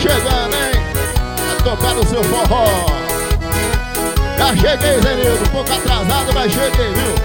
chegando, hein? Vai tocar no seu forró. Já cheguei, Zenildo, um pouco atrasado, mas cheguei, viu?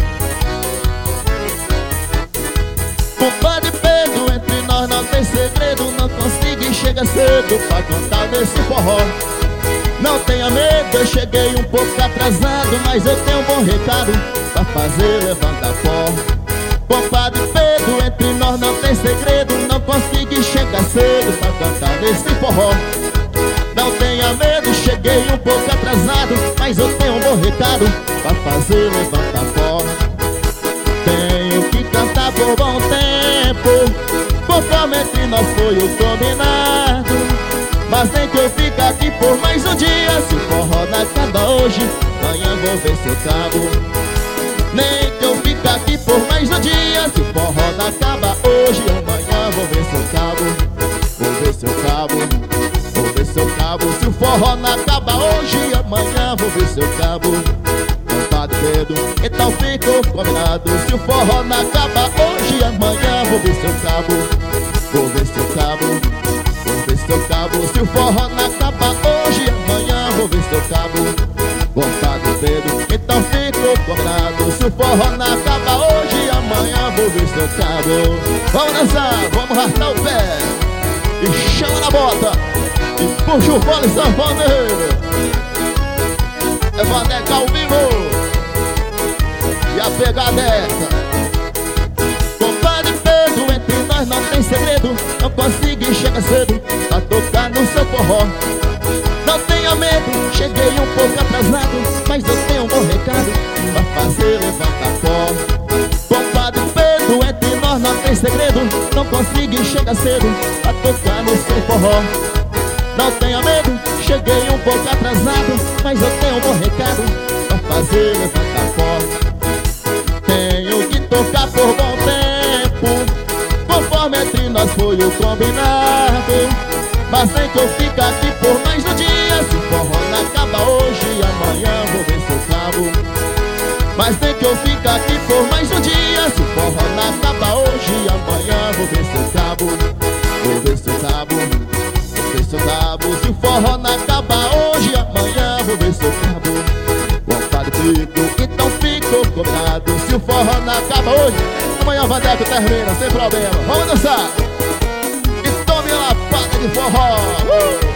Compadre Pedro, entre nós não tem segredo. Não consegui chegar cedo pra cantar nesse forró. Não tenha medo, eu cheguei um pouco atrasado, mas eu tenho um bom recado pra fazer levantar pó. Compadre Pedro, entre nós não tem segredo. Não consegui chegar cedo pra cantar nesse forró. Não tenha medo, cheguei um pouco atrasado, mas eu tenho um bom recado pra fazer levantar pó. Tenho que cantar por bom tempo, conforme entre nós foi o combinado. Mas nem que eu fique aqui por mais um dia. Se o forró não acaba hoje, amanhã vou ver se eu cabo. Nem que eu fique aqui por mais um dia. Se o forró não acaba hoje, amanhã vou ver se eu cabo. Vou ver se eu cabo, vou ver se eu cabo. Se o forró não acaba hoje, amanhã vou ver se eu cabo. Compadre Pedro, então ficou combinado. Se o forró não acaba hoje, amanhã vou ver se eu cabo. Vou ver se eu cabo, vou ver se eu cabo. Se o forró não acaba hoje, amanhã vou ver se eu cabo. Compadre Pedro, então ficou combinado. Se o forró não acaba hoje, amanhã vou ver se eu cabo. Vamos dançar, vamos arrastar o pé e chama na bota e puxa o fole sanfoneiro. É Vaneca ao vivo e a pegada é essa. Compadre Pedro, entre nós não tem segredo. Não consegui chegar cedo pra tocar no seu forró. Não tenha medo, cheguei um pouco atrasado, mas eu tenho um bom recado pra fazer levantar pó. Compadre Pedro, entre nós não tem segredo. Não consegui chegar cedo pra tocar no seu forró. Não tenha medo, cheguei um pouco atrasado, mas eu tenho um bom recado pra fazer levantar pó. Tenho que tocar por bom tempo, conforme entre nós foi o combinado. Mas nem que eu fique aqui por mais um dia. Se o forró não acaba hoje, amanhã vou ver se eu cabo. Mas nem que eu fique aqui por mais um dia. Se o forró não acaba hoje, amanhã vou ver se eu cabo. Vou ver se eu cabo, vou ver se eu cabo. Se o forró não acaba hoje, amanhã vou ver se eu cabo. Compadre Pedro, então ficou combinado. Se o forró não acaba hoje, amanhã o Vaneco termina, sem problema. Vamos dançar! De forró.